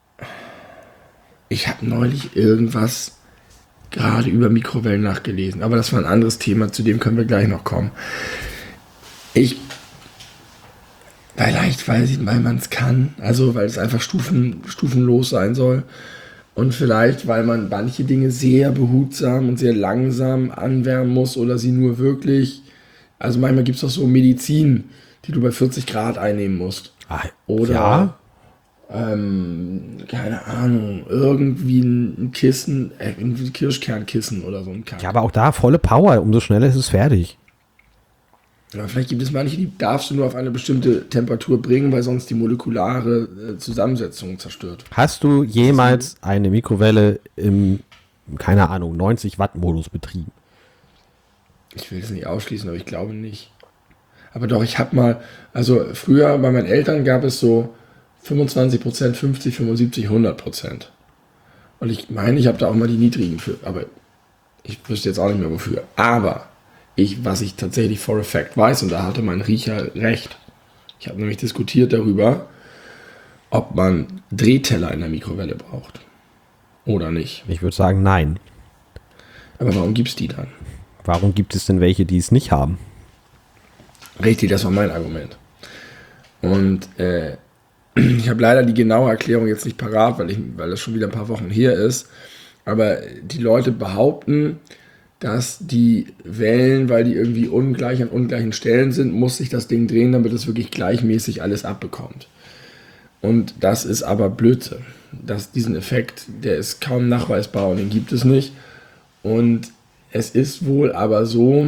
ich habe neulich irgendwas gerade über Mikrowellen nachgelesen, aber das war ein anderes Thema, zu dem können wir gleich noch kommen. Ich, vielleicht weil, sie- weil man es kann, also weil es einfach stufen, stufenlos sein soll und vielleicht weil man manche Dinge sehr behutsam und sehr langsam anwärmen muss oder sie nur wirklich, also manchmal gibt es auch so Medizin, die du bei vierzig Grad einnehmen musst. Ah, Oder, ja, ähm, keine Ahnung, irgendwie ein Kissen, äh, ein Kirschkernkissen oder so ein Kack. ja, aber auch da volle Power, umso schneller ist es fertig. Aber vielleicht gibt es manche, die darfst du nur auf eine bestimmte Temperatur bringen, weil sonst die molekulare äh, Zusammensetzung zerstört. Hast du jemals eine Mikrowelle im, keine Ahnung, neunzig Watt Modus betrieben? Ich will es nicht ausschließen, aber ich glaube nicht. Aber doch, ich habe mal, also früher bei meinen Eltern gab es so fünfundzwanzig Prozent, fünfzig, fünfundsiebzig, hundert Prozent. Und ich meine, ich habe da auch mal die niedrigen für, aber ich wüsste jetzt auch nicht mehr wofür. Aber ich, was ich tatsächlich for a fact weiß, und da hatte mein Riecher recht. Ich habe nämlich diskutiert darüber, ob man Drehteller in der Mikrowelle braucht. Oder nicht. Ich würde sagen, nein. Aber warum gibt es die dann? Warum gibt es denn welche, die es nicht haben? Richtig, das war mein Argument. Und äh, ich habe leider die genaue Erklärung jetzt nicht parat, weil, ich, weil das schon wieder ein paar Wochen her ist. Aber die Leute behaupten, dass die Wellen, weil die irgendwie ungleich an ungleichen Stellen sind, muss sich das Ding drehen, damit es wirklich gleichmäßig alles abbekommt. Und das ist aber Blödsinn. Das, diesen Effekt, der ist kaum nachweisbar und den gibt es nicht. Und es ist wohl aber so,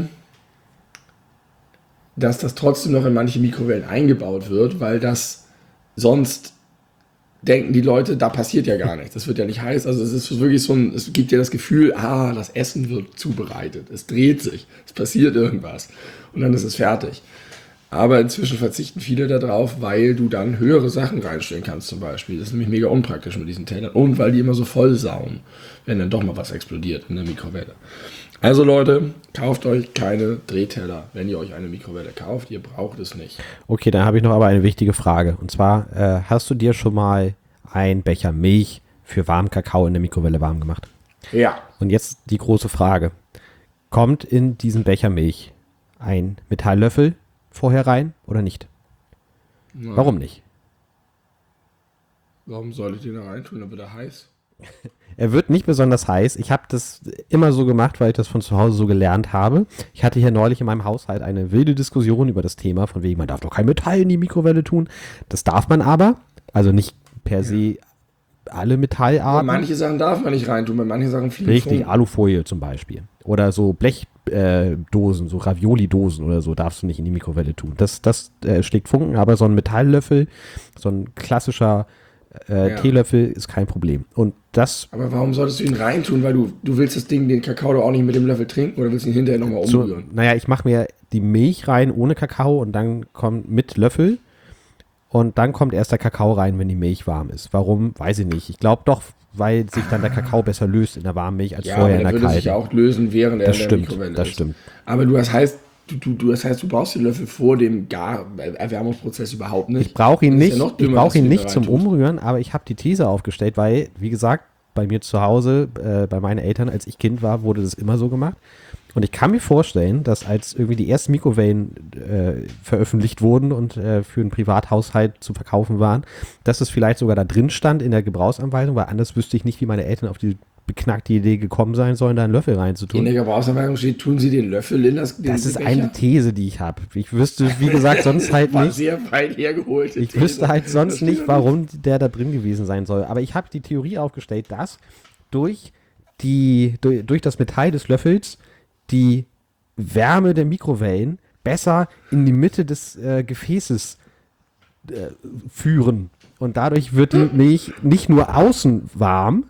dass das trotzdem noch in manche Mikrowellen eingebaut wird, weil das sonst denken die Leute, da passiert ja gar nichts. Das wird ja nicht heiß. Also es ist wirklich so ein, es gibt ja das Gefühl, ah, das Essen wird zubereitet. Es dreht sich. Es passiert irgendwas. Und dann ist es fertig. Aber inzwischen verzichten viele darauf, weil du dann höhere Sachen reinstellen kannst zum Beispiel. Das ist nämlich mega unpraktisch mit diesen Tellern. Und weil die immer so voll sauen, wenn dann doch mal was explodiert in der Mikrowelle. Also Leute, kauft euch keine Drehteller, wenn ihr euch eine Mikrowelle kauft. Ihr braucht es nicht. Okay, dann habe ich noch aber eine wichtige Frage. Und zwar, äh, hast du dir schon mal einen Becher Milch für warmen Kakao in der Mikrowelle warm gemacht? Ja. Und jetzt die große Frage. Kommt in diesen Becher Milch ein Metalllöffel vorher rein oder nicht? Nein. Warum nicht? Warum soll ich den da reintun? Dann wird er heiß. Er wird nicht besonders heiß. Ich habe das immer so gemacht, weil ich das von zu Hause so gelernt habe. Ich hatte hier neulich in meinem Haushalt eine wilde Diskussion über das Thema, von wegen, man darf doch kein Metall in die Mikrowelle tun. Das darf man aber. Also nicht per se alle Aber Metallarten. manche Sachen darf man nicht reintun, bei manchen Sachen fliegen Richtig, Funken. Alufolie zum Beispiel. Oder so Blechdosen, so Ravioli-Dosen oder so darfst du nicht in die Mikrowelle tun. Das, das äh, schlägt Funken, aber so ein Metalllöffel, so ein klassischer äh, Ja. Teelöffel ist kein Problem. Und das Aber warum solltest du ihn reintun? Weil du, du willst das Ding, den Kakao doch auch nicht mit dem Löffel trinken oder willst ihn hinterher nochmal so, umrühren? naja, ich mache mir die Milch rein ohne Kakao und dann kommt mit Löffel Und dann kommt erst der Kakao rein, wenn die Milch warm ist. Warum? Weiß ich nicht. Ich glaube doch, weil sich dann der Kakao besser löst in der warmen Milch als Ja, vorher aber in der der würde sich ja kalten. auch lösen, während er Das in der stimmt, Mikrowelle das ist. stimmt. Aber du, das heißt, du, du, du, das heißt, du brauchst den Löffel vor dem Gar Erwärmungsprozess überhaupt nicht. Ich brauche ihn Das ist nicht, ja noch ich dümmer, brauche dass du ihn ihn nicht da zum reintust. Umrühren, aber ich habe die These aufgestellt, weil, wie gesagt, bei mir zu Hause, äh, bei meinen Eltern, als ich Kind war, wurde das immer so gemacht. Und ich kann mir vorstellen, dass als irgendwie die ersten Mikrowellen äh, veröffentlicht wurden und äh, für einen Privathaushalt zu verkaufen waren, dass es vielleicht sogar da drin stand in der Gebrauchsanweisung, weil anders wüsste ich nicht, wie meine Eltern auf die beknackte Idee gekommen sein sollen, da einen Löffel In reinzutun. der Gebrauchsanweisung steht, tun Sie den Löffel in das den Das ist Becher? eine These, die ich habe. Ich wüsste, wie gesagt, sonst halt War nicht. sehr weit hergeholt. Ich wüsste halt sonst nicht, warum der da drin gewesen sein soll. Aber ich habe die Theorie aufgestellt, dass durch, die, durch, durch das Metall des Löffels die Wärme der Mikrowellen besser in die Mitte des äh, Gefäßes äh, führen. Und dadurch wird die Milch nicht nur außen warm,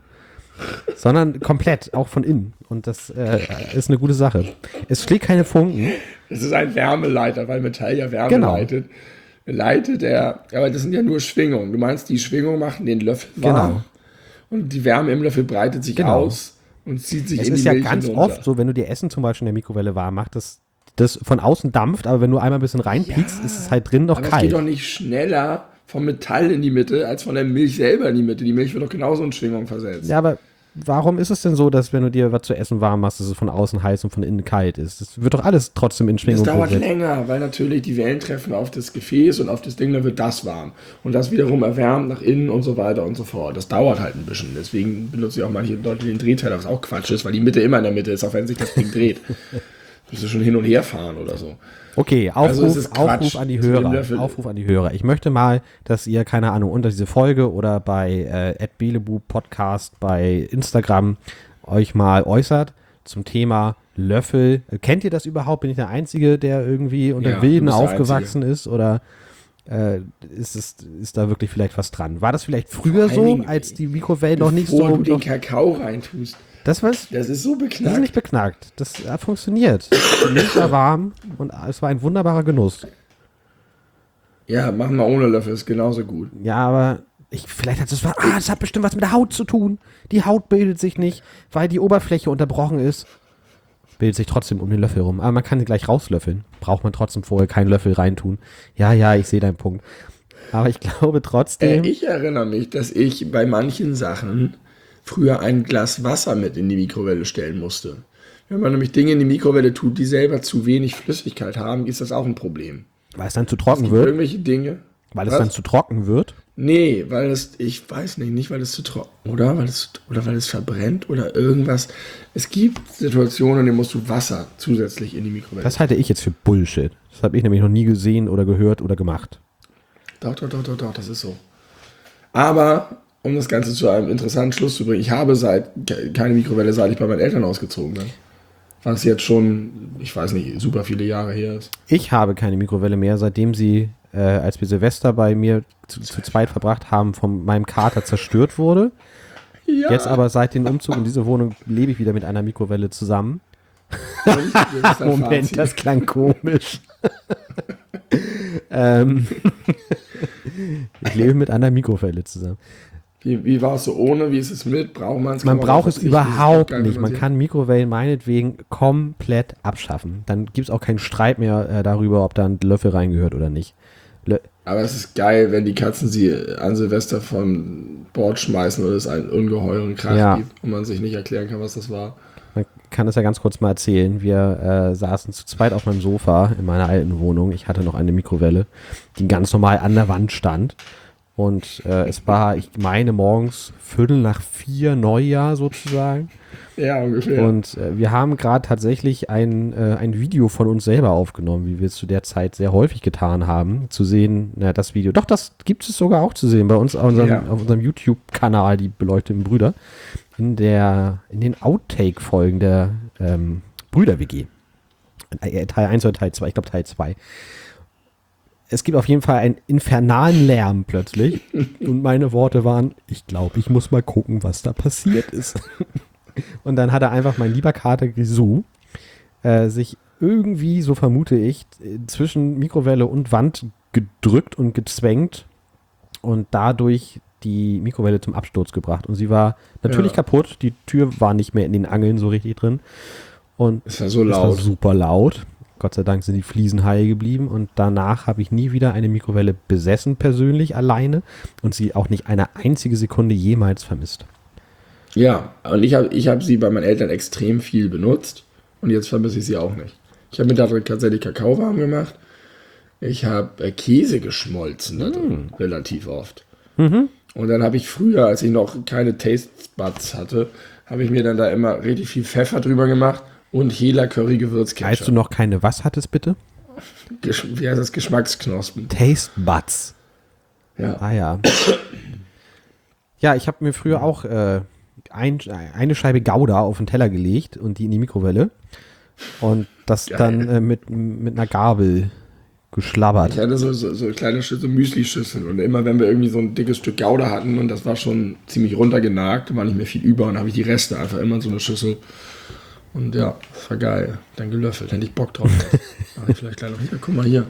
sondern komplett, auch von innen. Und das äh, ist eine gute Sache. Es schlägt keine Funken. Es ist ein Wärmeleiter, weil Metall ja Wärme Genau. leitet. Leitet er, aber das sind ja nur Schwingungen. Du meinst, die Schwingungen machen den Löffel warm. Genau. Und die Wärme im Löffel breitet sich Genau. aus und zieht sich Es in ist die ja Milch ganz hinunter. oft so, wenn du dir Essen zum Beispiel in der Mikrowelle warm machst, dass das von außen dampft, aber wenn du einmal ein bisschen reinpiekst, Ja, ist es halt drin noch Aber es geht doch kalt. nicht schneller vom Metall in die Mitte, als von der Milch selber in die Mitte. Die Milch wird doch genauso in Schwingung versetzt. Ja, aber warum ist es denn so, dass wenn du dir was zu essen warm machst, dass es von außen heiß und von innen kalt ist? Das wird doch alles trotzdem in Das Schwingung dauert versetzt. länger, weil natürlich die Wellen treffen auf das Gefäß und auf das Ding, dann wird das warm. Und das wiederum erwärmt nach innen und so weiter und so fort. Das dauert halt ein bisschen. Deswegen benutzen ja auch manche Leute den Drehteiler, was auch Quatsch ist, weil die Mitte immer in der Mitte ist, auch wenn sich das Ding dreht. Musst du schon hin und her fahren oder so. Okay, Aufruf, Also es ist Quatsch. Aufruf an die Zu dem Hörer. Löffel- Aufruf an die Hörer. Ich möchte mal, dass ihr, keine Ahnung, unter diese Folge oder bei äh, @belebu Podcast bei Instagram euch mal äußert zum Thema Löffel. Kennt ihr das überhaupt? Bin ich der Einzige, der irgendwie unter Ja, du Wilden bist der aufgewachsen ist? Oder äh, ist, es, ist da wirklich vielleicht was dran? War das vielleicht früher Vor so, allen Dingen, als die Mikrowellen noch nicht Bevor so... du den Noch, Kakao reintust. das was? Das ist so Das ist beknackt. nicht beknackt. Das hat funktioniert. Die Milch war warm und es war ein wunderbarer Genuss. Ja, machen wir ohne Löffel, ist genauso gut. Ja, aber ich, vielleicht hat es was. Ah, das hat bestimmt was mit der Haut zu tun. Die Haut bildet sich nicht, weil die Oberfläche unterbrochen ist. Bildet sich trotzdem um den Löffel rum. Aber man kann sie gleich rauslöffeln. Braucht man trotzdem vorher keinen Löffel reintun. Ja, ja, ich sehe deinen Punkt. Aber ich glaube Äh, trotzdem. ich erinnere mich, dass ich bei manchen Sachen früher ein Glas Wasser mit in die Mikrowelle stellen musste. Wenn man nämlich Dinge in die Mikrowelle tut, die selber zu wenig Flüssigkeit haben, ist das auch ein Problem. Weil es dann zu Es trocken gibt wird. irgendwelche Dinge. Weil es Was? dann zu trocken wird. Nee, weil es, ich weiß nicht, nicht weil es zu trocken, oder? Weil es, oder weil es verbrennt oder irgendwas. Es gibt Situationen, in denen musst du Wasser zusätzlich in die Mikrowelle. Das halte ich jetzt für Bullshit. Das habe ich nämlich noch nie gesehen oder gehört oder gemacht. Doch, doch, doch, doch, doch, das ist so. Aber, um das Ganze zu einem interessanten Schluss zu bringen, ich habe seit ke- keine Mikrowelle, seit ich bei meinen Eltern ausgezogen bin. Was jetzt schon, ich weiß nicht, super viele Jahre her ist. Ich habe keine Mikrowelle mehr, seitdem sie, äh, als wir Silvester bei mir zu, zu zweit verbracht haben, von meinem Kater zerstört wurde. Ja, Jetzt aber seit dem Umzug in diese Wohnung lebe ich wieder mit einer Mikrowelle zusammen. das ist ein Moment, Fazit. das klang komisch. ähm, ich lebe mit einer Mikrowelle zusammen. Wie, wie war es so ohne? Wie ist es mit? Braucht man es? Man Kann braucht darauf es verzichten? überhaupt Ist das geil, nicht. wenn Man sie- kann Mikrowellen meinetwegen komplett abschaffen. Dann gibt es auch keinen Streit mehr äh, darüber, ob da ein Löffel reingehört oder nicht. Lö Aber es ist geil, wenn die Katzen sie an Silvester vom Bord schmeißen oder es einen ungeheuren Krach Ja. gibt und man sich nicht erklären kann, was das war. Man kann das ja ganz kurz mal erzählen. Wir äh, saßen zu zweit auf meinem Sofa in meiner alten Wohnung. Ich hatte noch eine Mikrowelle, die ganz normal an der Wand stand. Und äh, es war, ich meine, morgens Viertel nach vier Neujahr sozusagen. Ja, ungefähr. Und äh, wir haben gerade tatsächlich ein, äh, ein Video von uns selber aufgenommen, wie wir es zu der Zeit sehr häufig getan haben. Zu sehen, na, das Video, doch, das gibt es sogar auch zu sehen bei uns auf unserem, Ja. auf unserem YouTube-Kanal, die beleuchteten Brüder, in, der, in den Outtake-Folgen der ähm, Brüder-W G. Äh, Teil eins oder Teil zwei, ich glaube Teil zwei. Es gibt auf jeden Fall einen infernalen Lärm plötzlich. Und meine Worte waren, ich glaube, ich muss mal gucken, was da passiert ist. Und dann hat er einfach, mein lieber Kater Grisou, äh, sich irgendwie, so vermute ich, zwischen Mikrowelle und Wand gedrückt und gezwängt und dadurch die Mikrowelle zum Absturz gebracht. Und sie war natürlich Ja. kaputt. Die Tür war nicht mehr in den Angeln so richtig drin. Und Es war so es war laut. super laut. Gott sei Dank sind die Fliesen heil geblieben. Und danach habe ich nie wieder eine Mikrowelle besessen, persönlich, alleine. Und sie auch nicht eine einzige Sekunde jemals vermisst. Ja, und ich habe ich hab sie bei meinen Eltern extrem viel benutzt und jetzt vermisse ich sie auch nicht. Ich habe mir da drin tatsächlich Kakao warm gemacht. Ich habe äh, Käse geschmolzen da drin, relativ oft. Und dann habe ich früher, als ich noch keine Taste Buds hatte, habe ich mir dann da immer richtig viel Pfeffer drüber gemacht und Hela Curry Als du Gewürzketchup. noch keine was hattest, bitte? Gesch Wie heißt das? Geschmacksknospen. Taste Buds. Ja. Ah ja. Ja, ich habe mir früher auch äh, ein, eine Scheibe Gouda auf den Teller gelegt und die in die Mikrowelle. Und das Geil. dann äh, mit, mit einer Gabel geschlabbert. Ich hatte so, so, so kleine Schüssel, so Müsli-Schüsseln und immer wenn wir irgendwie so ein dickes Stück Gouda hatten und das war schon ziemlich runtergenagt, war nicht mehr viel über und dann habe ich die Reste einfach immer in so eine Schüssel und ja, das war geil. Dann gelöffelt, hätte ich Bock drauf. Mach ich vielleicht gleich noch hier, guck mal hier.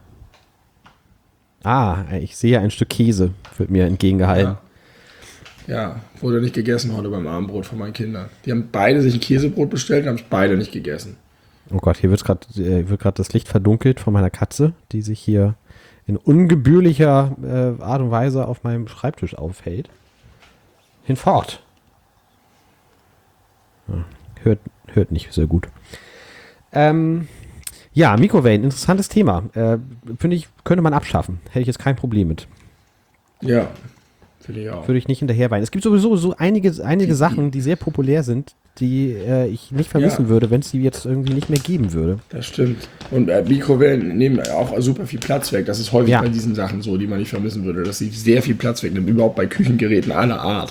Ah, ich sehe ein Stück Käse, wird mir entgegengehalten. Ja. ja, wurde nicht gegessen heute beim Abendbrot von meinen Kindern. Die haben beide sich ein Käsebrot bestellt und haben es beide nicht gegessen. Oh Gott, hier wird's grad, äh, wird gerade das Licht verdunkelt von meiner Katze, die sich hier in ungebührlicher äh, Art und Weise auf meinem Schreibtisch aufhält. Hinfort. Ja, hört, hört nicht sehr gut. Ähm, ja, Mikrowellen, interessantes Thema. Äh, Finde ich, könnte man abschaffen. Hätte ich jetzt kein Problem mit. Ja, finde ich auch. Würde ich nicht hinterher weinen. Es gibt sowieso so einige, einige Sachen, die sehr populär sind, die äh, ich nicht vermissen Ja. würde, wenn es die jetzt irgendwie nicht mehr geben würde. Das stimmt. Und äh, Mikrowellen nehmen auch super viel Platz weg. Das ist häufig Ja. bei diesen Sachen so, die man nicht vermissen würde, dass sie sehr viel Platz wegnehmen. Überhaupt bei Küchengeräten aller Art.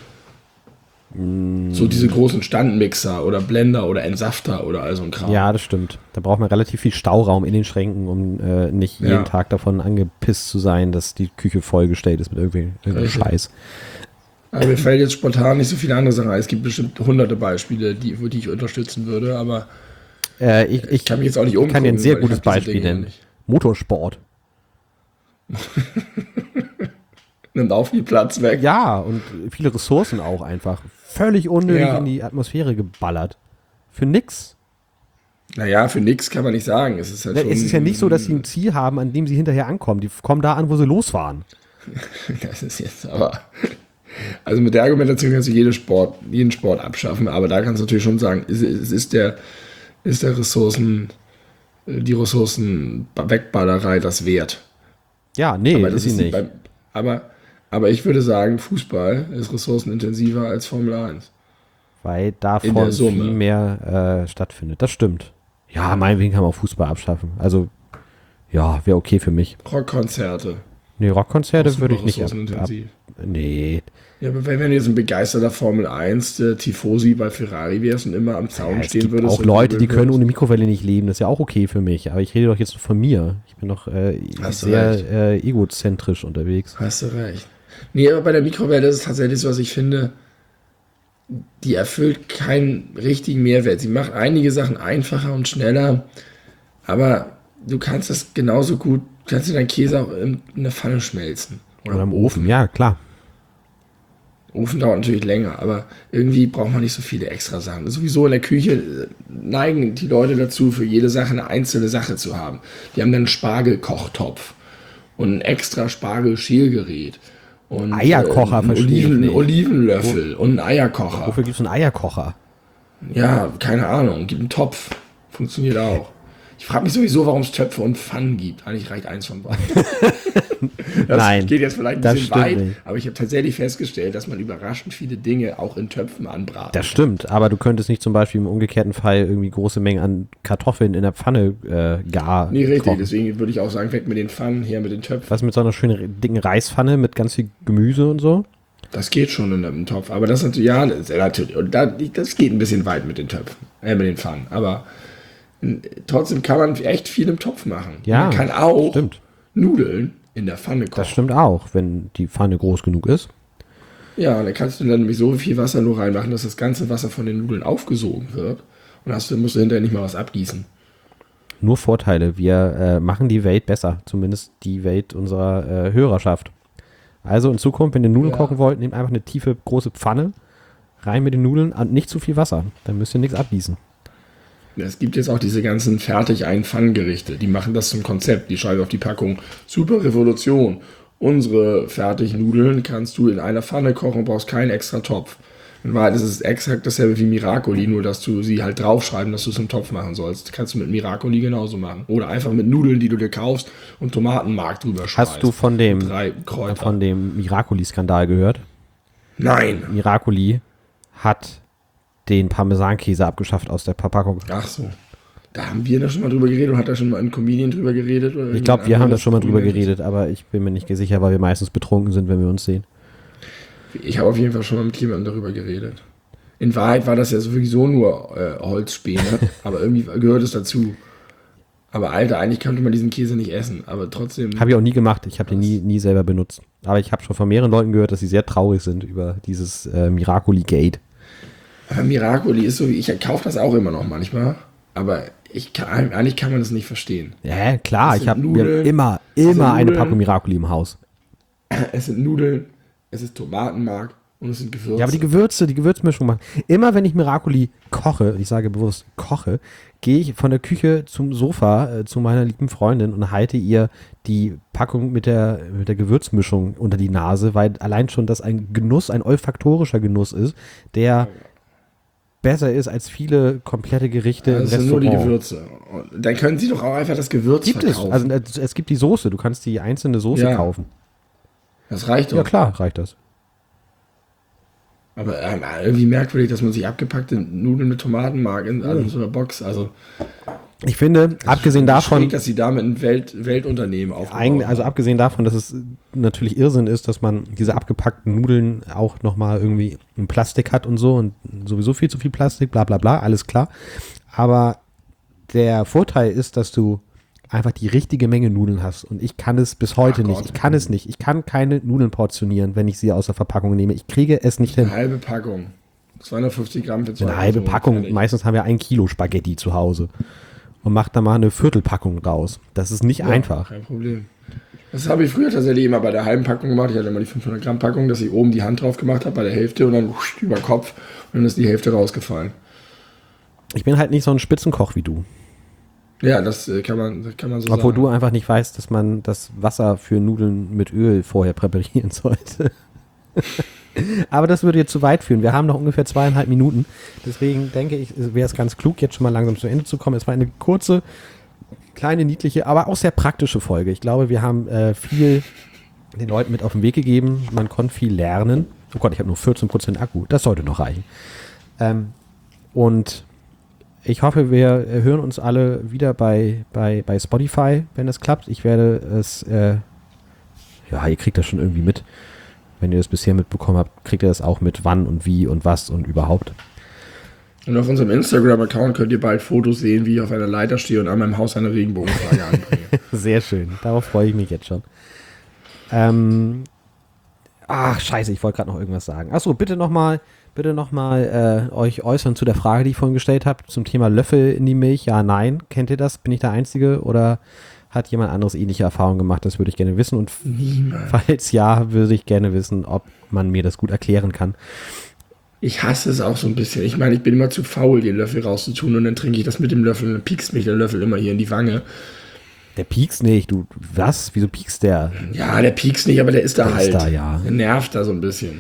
So diese großen Standmixer oder Blender oder Entsafter oder all so ein Kram. Ja, das stimmt. Da braucht man relativ viel Stauraum in den Schränken, um äh, nicht Ja. jeden Tag davon angepisst zu sein, dass die Küche vollgestellt ist mit irgendwie, irgendwie Richtig. Scheiß. Aber mir fällt jetzt spontan nicht so viele andere Sachen ein. Es gibt bestimmt hunderte Beispiele, die, die ich unterstützen würde, aber Äh, ich, ich kann mich jetzt auch nicht ich kann dir ein umgucken, sehr weil ich gutes hab diese Beispiel Dinge nennen. nicht. Motorsport. Nimmt auch viel Platz weg. Ja, und viele Ressourcen auch einfach. Völlig unnötig Ja. in die Atmosphäre geballert. Für nix. Naja, für nix kann man nicht sagen. Es ist, halt schon, Es ist ja nicht so, dass sie ein Ziel haben, an dem sie hinterher ankommen. Die kommen da an, wo sie losfahren. Das ist jetzt aber. Also mit der Argumentation kannst du jede Sport, jeden Sport abschaffen, aber da kannst du natürlich schon sagen, es es ist der, ist der Ressourcen, die Ressourcenwegballerei das wert. Ja, nee, Aber ist das sie ist nicht. beim, aber, aber ich würde sagen, Fußball ist ressourcenintensiver als Formel eins. Weil In davon der Summe. viel mehr äh, stattfindet. Das stimmt. Ja, meinetwegen kann man auch Fußball abschaffen. Also, ja, wäre okay für mich. Rockkonzerte. Nee, Rockkonzerte Auch würde super ich nicht ab, ab. ressourcenintensiv. Nee. Ja, aber wenn, wenn du jetzt ein begeisterter Formel eins der Tifosi bei Ferrari wärst und immer am Zaun Ja, es stehen gibt würdest. auch und Leute, die jubeln können ohne würdest. Mikrowelle nicht leben. Das ist ja auch okay für mich. Aber ich rede doch jetzt nur von mir. Ich bin doch äh, Hast du sehr recht. äh, egozentrisch unterwegs. Hast du recht. Nee, aber bei der Mikrowelle ist es tatsächlich so, was ich finde, die erfüllt keinen richtigen Mehrwert. Sie macht einige Sachen einfacher und schneller, aber du kannst das genauso gut, kannst du deinen Käse auch in eine Pfanne schmelzen. Oder im Ofen, ja, klar. Ofen dauert natürlich länger, aber irgendwie braucht man nicht so viele extra Sachen. Sowieso in der Küche äh, neigen die Leute dazu, für jede Sache eine einzelne Sache zu haben. Die haben dann einen Spargelkochtopf und ein extra Spargelschälgerät. Und Eierkocher, äh, einen verstehe ich Oliven, nicht. Olivenlöffel und einen Eierkocher. Wofür gibt es einen Eierkocher? Ja, keine Ahnung. Gibt einen Topf. Funktioniert auch. Ich frage mich sowieso, warum es Töpfe und Pfannen gibt. Eigentlich reicht eins von beiden. Das Nein, geht jetzt vielleicht ein das bisschen stimmt weit, nicht. aber ich habe tatsächlich festgestellt, dass man überraschend viele Dinge auch in Töpfen anbraten Das stimmt, aber du könntest nicht zum Beispiel im umgekehrten Fall irgendwie große Mengen an Kartoffeln in der Pfanne äh, gar Nee, richtig. kochen. Deswegen würde ich auch sagen, weg mit den Pfannen, her mit den Töpfen. Was mit so einer schönen dicken Reispfanne mit ganz viel Gemüse und so? Das geht schon in einem Topf. Aber das natürlich, ja, das, ja, natürlich. Und da, das geht ein bisschen weit mit den Töpfen, äh, mit den Pfannen. Aber äh, trotzdem kann man echt viel im Topf machen. Ja, man kann auch stimmt. Nudeln in der Pfanne kochen. Das stimmt auch, wenn die Pfanne groß genug ist. Ja, und da kannst du dann nämlich so viel Wasser nur reinmachen, dass das ganze Wasser von den Nudeln aufgesogen wird. Und hast du, musst du hinterher nicht mal was abgießen. Nur Vorteile. Wir äh, machen die Welt besser, zumindest die Welt unserer äh, Hörerschaft. Also in Zukunft, wenn ihr Nudeln Ja. kochen wollt, nehmt einfach eine tiefe, große Pfanne, rein mit den Nudeln und nicht zu viel Wasser. Dann müsst ihr nichts abgießen. Es gibt jetzt auch diese ganzen Fertig-Ein-Pfann-Gerichte. Die machen das zum Konzept. Die schreiben auf die Packung, super Revolution. Unsere Fertignudeln kannst du in einer Pfanne kochen und brauchst keinen extra Topf. In Wahrheit ist es exakt dasselbe wie Miracoli, nur dass du sie halt draufschreiben, dass du es im Topf machen sollst. Kannst du mit Miracoli genauso machen. Oder einfach mit Nudeln, die du dir kaufst und Tomatenmark drüber schmeißt. Hast du von dem, Drei Kräuter. von dem Miracoli-Skandal gehört? Nein. Miracoli hat den Parmesankäse abgeschafft aus der Verpackung. Ach so. Da haben wir da schon mal drüber geredet und hat da schon mal ein Comedian drüber geredet? Oder Ich glaube, wir haben da schon mal drüber Comedian? geredet, aber ich bin mir nicht sicher, weil wir meistens betrunken sind, wenn wir uns sehen. Ich habe auf jeden Fall schon mal mit jemandem darüber geredet. In Wahrheit war das ja sowieso nur äh, Holzspäne, aber irgendwie gehört es dazu. Aber Alter, eigentlich könnte man diesen Käse nicht essen, aber trotzdem. Habe ich auch nie gemacht. Ich habe den nie, nie selber benutzt. Aber ich habe schon von mehreren Leuten gehört, dass sie sehr traurig sind über dieses äh, Miracoli-Gate. Aber Miracoli ist so, wie ich kaufe das auch immer noch manchmal, aber ich kann, eigentlich kann man das nicht verstehen. Ja, klar. Das Ich sind habe Nudeln. immer, Das sind immer eine Nudeln. Packung Miracoli im Haus. Es sind Nudeln, es ist Tomatenmark und es sind Gewürze. Ja, aber die Gewürze, die Gewürzmischung machen. Immer wenn ich Miracoli koche, ich sage bewusst koche, gehe ich von der Küche zum Sofa äh, zu meiner lieben Freundin und halte ihr die Packung mit der, mit der Gewürzmischung unter die Nase, weil allein schon das ein Genuss, ein olfaktorischer Genuss ist, der besser ist als viele komplette Gerichte im das sind nur Restaurant. die Gewürze. Und dann können sie doch auch einfach das Gewürz Gibt es. verkaufen. Also äh, es gibt die Soße, du kannst die einzelne Soße Ja. kaufen. Das reicht doch. Ja klar, reicht das. Aber ähm, irgendwie merkwürdig, dass man sich abgepackte Nudeln mit Tomatenmark in, also in so einer Box, also Ich finde, abgesehen davon, schräg, dass sie damit ein Welt, Weltunternehmen aufgebaut Eigentlich, also haben. abgesehen davon, dass es natürlich Irrsinn ist, dass man diese abgepackten Nudeln auch nochmal irgendwie in Plastik hat und so und sowieso viel zu viel Plastik, bla bla bla, alles klar. Aber der Vorteil ist, dass du einfach die richtige Menge Nudeln hast und ich kann es bis heute Ach nicht. Gott. Ich kann es nicht. Ich kann keine Nudeln portionieren, wenn ich sie aus der Verpackung nehme. Ich kriege es nicht hin. Eine halbe Packung. zweihundertfünfzig Gramm für zwei Eine halbe Personen, Packung, fertig. meistens haben wir ein Kilo Spaghetti zu Hause und macht da mal eine Viertelpackung raus. Das ist nicht Ja, einfach. Kein Problem. Das habe ich früher tatsächlich immer bei der halben Packung gemacht. Ich hatte immer die fünfhundert Gramm Packung, dass ich oben die Hand drauf gemacht habe bei der Hälfte und dann wusch, über Kopf und dann ist die Hälfte rausgefallen. Ich bin halt nicht so ein Spitzenkoch wie du. Ja, das äh, kann man, das kann man so Obwohl sagen. du einfach nicht weißt, dass man das Wasser für Nudeln mit Öl vorher präparieren sollte. Aber das würde jetzt zu weit führen. Wir haben noch ungefähr zweieinhalb Minuten. Deswegen denke ich, wäre es ganz klug, jetzt schon mal langsam zu Ende zu kommen. Es war eine kurze, kleine, niedliche, aber auch sehr praktische Folge. Ich glaube, wir haben äh, viel den Leuten mit auf den Weg gegeben. Man konnte viel lernen. Oh Gott, ich habe nur vierzehn Prozent Akku. Das sollte noch reichen. Ähm, und ich hoffe, wir äh, hören uns alle wieder bei, bei, bei Spotify, wenn es klappt. Ich werde es, äh, ja, ihr kriegt das schon irgendwie mit. Wenn ihr das bisher mitbekommen habt, kriegt ihr das auch mit, wann und wie und was und überhaupt. Und auf unserem Instagram-Account könnt ihr bald Fotos sehen, wie ich auf einer Leiter stehe und an meinem Haus eine Regenbogenflagge anbringe. Sehr schön. Darauf freue ich mich jetzt schon. Ähm, ach, scheiße, ich wollte gerade noch irgendwas sagen. Achso, bitte nochmal bitte noch mal, äh, euch äußern zu der Frage, die ich vorhin gestellt habe, zum Thema Löffel in die Milch. Ja, nein. Kennt ihr das? Bin ich der Einzige? Oder hat jemand anderes ähnliche Erfahrungen gemacht? Das würde ich gerne wissen. Und Niemand. falls ja, würde ich gerne wissen, ob man mir das gut erklären kann. Ich hasse es auch so ein bisschen. Ich meine, ich bin immer zu faul, den Löffel rauszutun und dann trinke ich das mit dem Löffel und dann piekst mich der Löffel immer hier in die Wange. Der piekst nicht. Du, was? Wieso piekst der? Ja, der piekst nicht, aber der ist da Der halt. ist da, ja. Der nervt da so ein bisschen.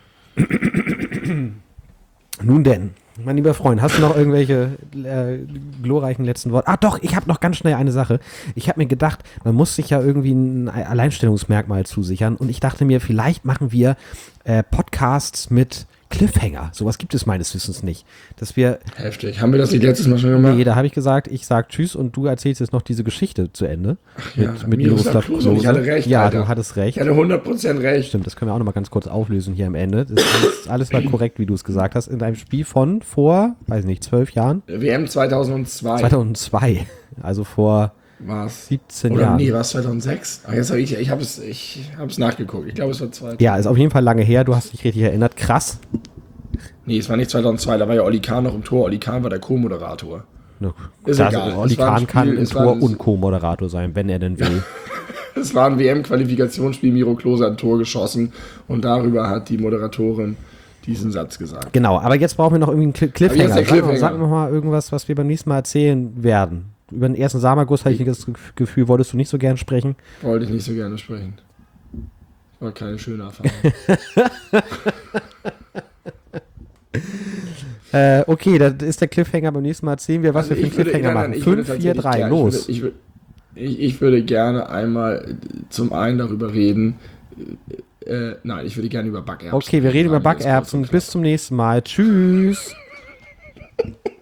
Nun denn, mein lieber Freund, hast du noch irgendwelche äh, glorreichen letzten Worte? Ah doch, ich habe noch ganz schnell eine Sache. Ich habe mir gedacht, man muss sich ja irgendwie ein Alleinstellungsmerkmal zusichern und ich dachte mir, vielleicht machen wir äh, Podcasts mit Cliffhanger. Sowas gibt es meines Wissens nicht. Dass wir, Heftig. Haben wir das nicht letztes Mal schon gemacht? nee, da habe ich gesagt, ich sag Tschüss und du erzählst jetzt noch diese Geschichte zu Ende. ja, mit mit Miroslav Miroslav Klose. Und ich Klose. hatte recht, Ja, Alter. du hattest recht. Ich hatte hundert Prozent recht. Stimmt, das können wir auch noch mal ganz kurz auflösen hier am Ende. Das ist alles, alles war korrekt, wie du es gesagt hast. In einem Spiel von vor, weiß nicht, zwölf Jahren? W M zweitausendzwei zweitausendzwei, also vor war es. siebzehn Oder Jahren. nee, war es zweitausendsechs? Ach, jetzt habe ich, ich habe es, ich habe es nachgeguckt. Ich glaube, es war zweitausend. Ja, ist auf jeden Fall lange her, du hast dich richtig erinnert. Krass. Nee, es war nicht zweitausendzwei, da war ja Olli Kahn noch im Tor. Olli Kahn war der Co-Moderator. Ne, Ist das, egal. Olli Es war ein Kahn kann Spiel, im es war Tor ein- und Co-Moderator sein, wenn er denn will. Es es war ein W M-Qualifikationsspiel, Miro Klose hat ein Tor geschossen und darüber hat die Moderatorin diesen Satz gesagt. Genau, aber jetzt brauchen wir noch irgendwie einen Cl- Cliffhanger. Aber jetzt der Cliffhanger. Sag, sag noch mal irgendwas, was wir beim nächsten Mal erzählen werden. Über den ersten Samaguss habe ich das Gefühl, wolltest du nicht so gern sprechen? Wollte ich nicht so gerne sprechen. War keine schöne Erfahrung. äh, okay, das ist der Cliffhanger. Beim nächsten Mal erzählen wir, was Also wir für einen Cliffhanger gerne, machen. fünf, vier, drei, los. Ich würde, ich, würde, ich, ich würde gerne einmal zum einen darüber reden, äh, nein, ich würde gerne über Backerbsen. Okay, wir reden über Backerbsen. Bis zum nächsten Mal. Tschüss.